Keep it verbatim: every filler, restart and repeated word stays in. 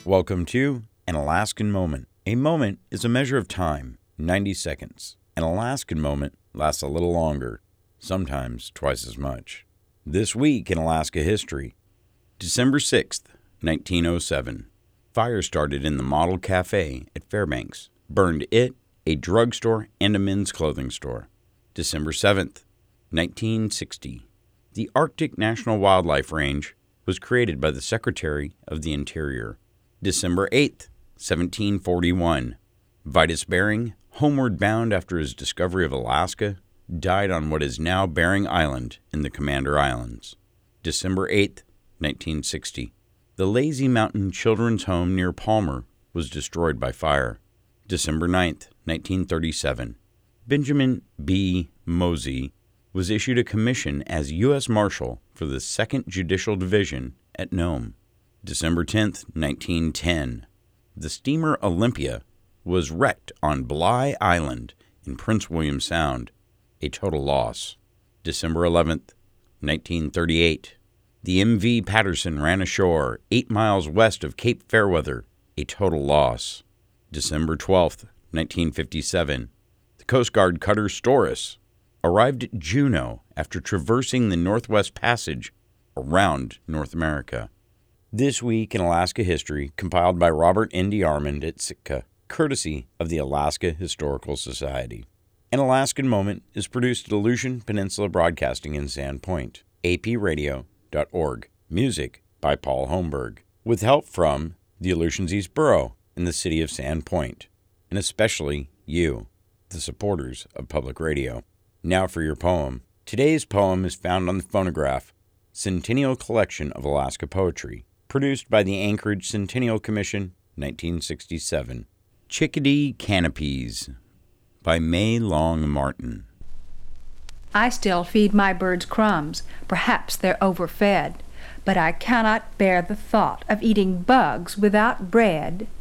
Welcome to An Alaskan Moment. A moment is a measure of time, ninety seconds. An Alaskan moment lasts a little longer, sometimes twice as much. This week in Alaska history, December sixth, nineteen oh seven. Fire started in the Model Cafe at Fairbanks, burned it, a drugstore, and a men's clothing store. December seventh, nineteen sixty. The Arctic National Wildlife Range was created by the Secretary of the Interior. December eighth, seventeen forty-one. Vitus Bering, homeward bound after his discovery of Alaska, died on what is now Bering Island in the Commander Islands. December eighth, nineteen sixty. The Lazy Mountain Children's Home near Palmer was destroyed by fire. December ninth, nineteen thirty-seven. Benjamin B. Mosey was issued a commission as U S Marshal for the second Judicial Division at Nome. December tenth, nineteen ten. The steamer Olympia was wrecked on Bligh Island in Prince William Sound, a total loss. December eleventh, nineteen thirty-eight. The M V Patterson ran ashore eight miles west of Cape Fairweather, a total loss. December twelfth, nineteen fifty-seven. The Coast Guard cutter Storis arrived at Juneau after traversing the Northwest Passage around North America. This Week in Alaska History, compiled by Robert N D Armand at Sitka, courtesy of the Alaska Historical Society. An Alaskan Moment is produced at Aleutian Peninsula Broadcasting in Sandpoint, a p radio dot org. Music by Paul Holmberg, with help from the Aleutians East Borough and the City of Sandpoint, and especially you, the supporters of public radio. Now for your poem. Today's poem is found on the Phonograph Centennial Collection of Alaska Poetry, produced by the Anchorage Centennial Commission, nineteen sixty-seven. Chickadee Canopies by May Long Martin. I still feed my birds crumbs, perhaps they're overfed, but I cannot bear the thought of eating bugs without bread.